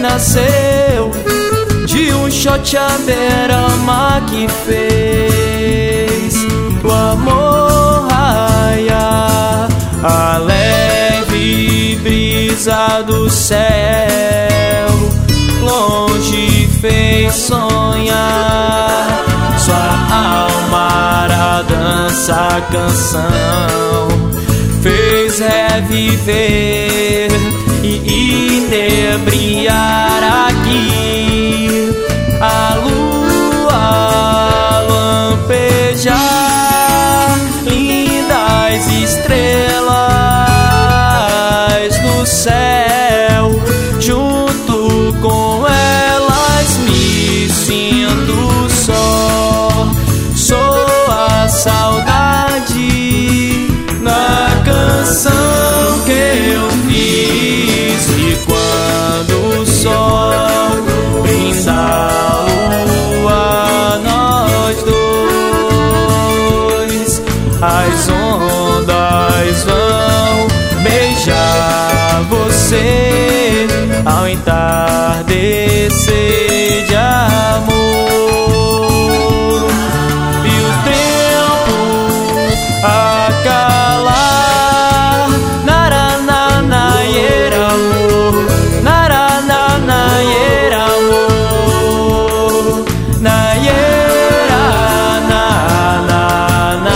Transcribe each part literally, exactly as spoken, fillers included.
nasceu de um shot à beira-mar que fez o amor raiar. A leve brisa do céu longe fez sonhar. Sua alma a dança, a canção fez reviver e inebriar aqui. A lua lampejar, lindas estrelas no céu, junto com elas me sinto só. Sou a saudade na canção que eu fiz. E quando o sol brinda a lua, nós dois, as ondas vão beijar você ao entardecer de amor. E o tempo a calar, narananaieira amor, narananaieira amor, naiera na na na,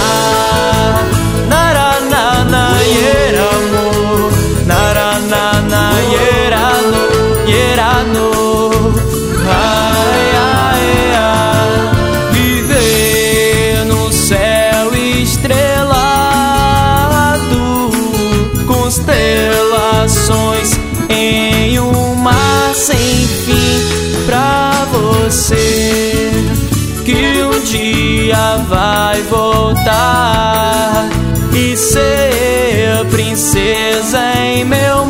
narananaieira amor, narananaieira no, iera no. Ai, ai, ai, viver no céu estrelado, constelações em um mar sem fim, pra você que um dia vai voltar e ser princesa em meu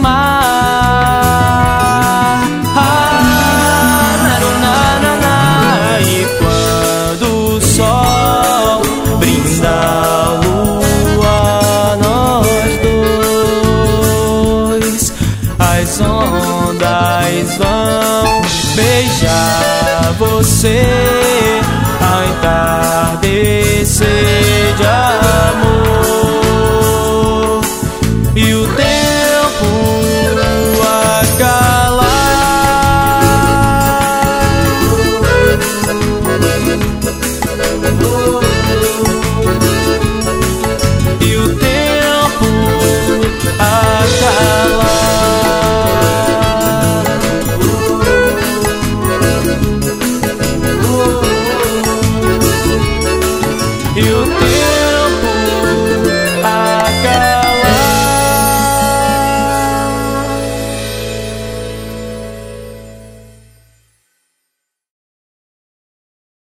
mar. Ah, narunana, e quando o sol brinda a lua, nós dois, as ondas vão beijar você ao entardecer de amor. E o tempo a calar, e o tempo a calar, e o tempo